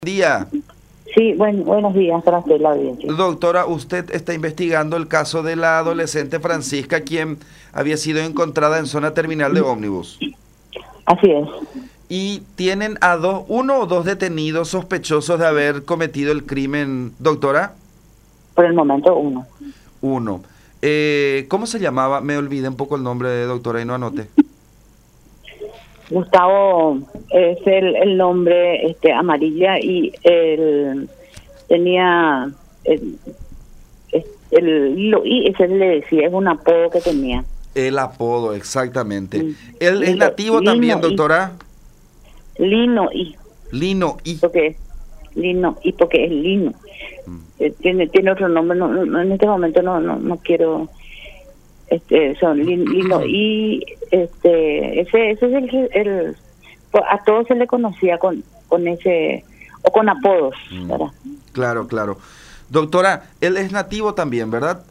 Día. Sí, buenos días para usted, la audiencia. Doctora, usted está investigando el caso de la adolescente Francisca, quien había sido encontrada en zona terminal de ómnibus. Así es. Y tienen a uno o dos detenidos sospechosos de haber cometido el crimen, doctora. Por el momento, uno. Uno. ¿Cómo se llamaba? Me olvidé un poco el nombre de doctora y no anoté. Gustavo es el nombre amarilla y él tenía y ese le decía, es un apodo que tenía. El apodo, exactamente. Mm. ¿Él es nativo también, doctora? Lino y. Lino y. Porque es Lino y porque es Lino. Tiene otro nombre, en este momento no quiero. Son Lino y ese es el a todos se le conocía con ese o con apodos, ¿verdad? Claro, claro. Doctora, él es nativo también, ¿verdad?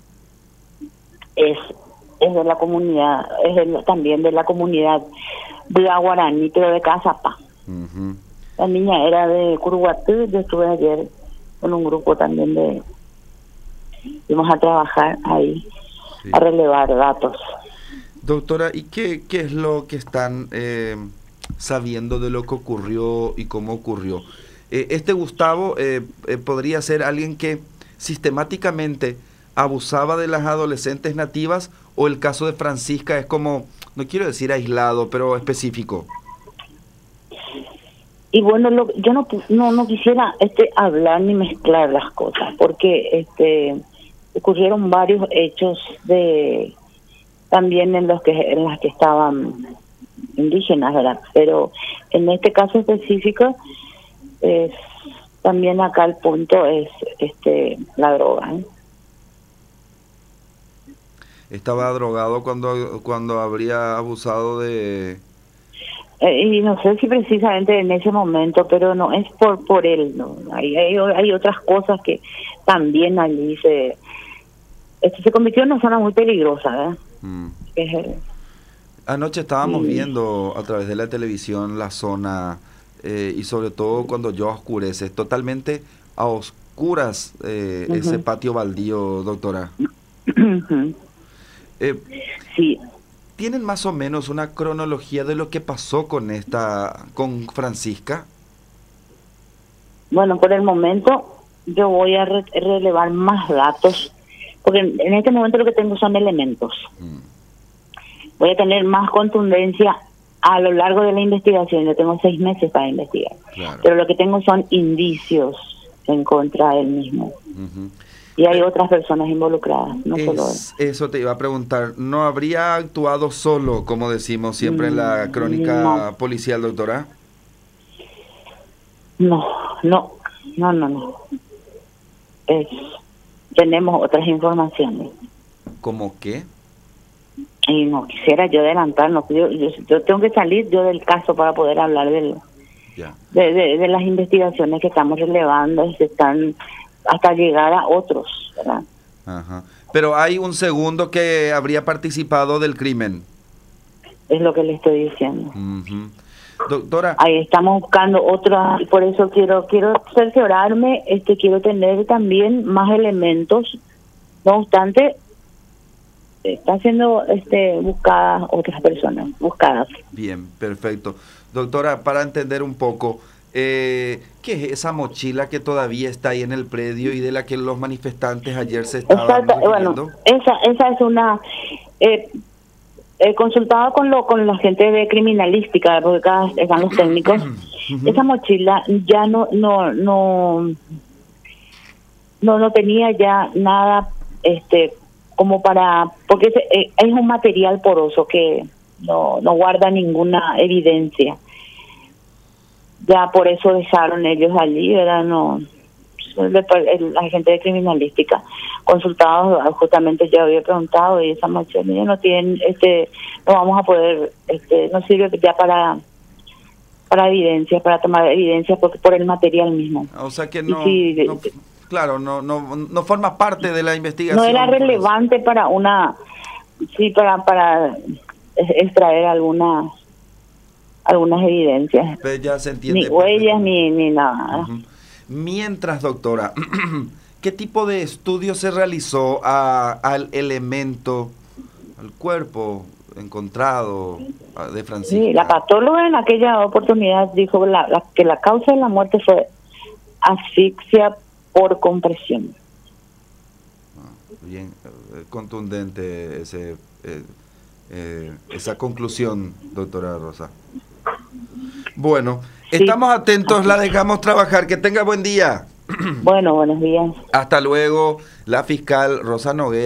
Es de la comunidad, también de la comunidad de Aguaraní, pero de Cazapá. La niña era de Curuguatú. Yo estuve ayer con un grupo también fuimos a trabajar ahí, sí, a relevar datos. Doctora, ¿y qué es lo que están sabiendo de lo que ocurrió y cómo ocurrió? Este Gustavo podría ser alguien que sistemáticamente abusaba de las adolescentes nativas, o el caso de Francisca es como, no quiero decir aislado, pero específico. Y bueno, yo no quisiera hablar ni mezclar las cosas, porque ocurrieron varios hechos también en las que estaban indígenas, ¿verdad? Pero en este caso específico también acá el punto es la droga, ¿eh? Estaba drogado cuando habría abusado de... Y no sé si precisamente en ese momento, pero no es por él, no. Hay otras cosas que también allí se convirtió en una zona muy peligrosa, ¿verdad? Anoche estábamos viendo a través de la televisión la zona y sobre todo cuando ya oscurece, totalmente a oscuras ese patio baldío, doctora. Sí. ¿Tienen más o menos una cronología de lo que pasó con Francisca? Bueno, por el momento yo voy a relevar más datos, porque en este momento lo que tengo son elementos. Voy a tener más contundencia a lo largo de la investigación. Yo tengo 6 meses para investigar, claro, pero lo que tengo son indicios en contra del mismo. Y hay otras personas involucradas, no solo él. Eso te iba a preguntar. ¿No habría actuado solo, como decimos siempre en la crónica policial, doctora? No. Tenemos otras informaciones. ¿Cómo qué? Y no quisiera yo adelantar, yo tengo que salir yo del caso para poder hablar de las investigaciones que estamos relevando y se están hasta llegar a otros, ¿verdad? Ajá. Pero hay un segundo que habría participado del crimen. Es lo que le estoy diciendo. Doctora. Ahí estamos buscando otra, y por eso quiero cerciorarme, quiero tener también más elementos. No obstante, están siendo buscadas otras personas, buscadas. Bien, perfecto. Doctora, para entender un poco, ¿qué es esa mochila que todavía está ahí en el predio y de la que los manifestantes ayer se estaban refiriendo? Bueno, esa es una... consultado con la gente de criminalística, porque acá están los técnicos. Esa mochila ya no tenía ya nada como porque es un material poroso que no guarda ninguna evidencia. Ya por eso dejaron ellos allí, ¿verdad? La gente de criminalística consultados, justamente yo había preguntado, y esa mochila no tienen, no vamos a poder, no sirve ya para evidencia, para tomar evidencia por el material mismo. O sea que claro, no forma parte de la investigación. No era relevante para para extraer algunas evidencias. Pues ya se entiende. Ni huellas ni nada. Mientras, doctora, ¿qué tipo de estudio se realizó al elemento, al cuerpo encontrado de Francisca? Sí, la patóloga en aquella oportunidad dijo que la causa de la muerte fue asfixia por compresión. Bien, contundente esa conclusión, doctora Rosa. Bueno, sí, estamos atentos, la dejamos trabajar. Que tenga buen día. Bueno, buenos días. Hasta luego, la fiscal Rosa Noguera.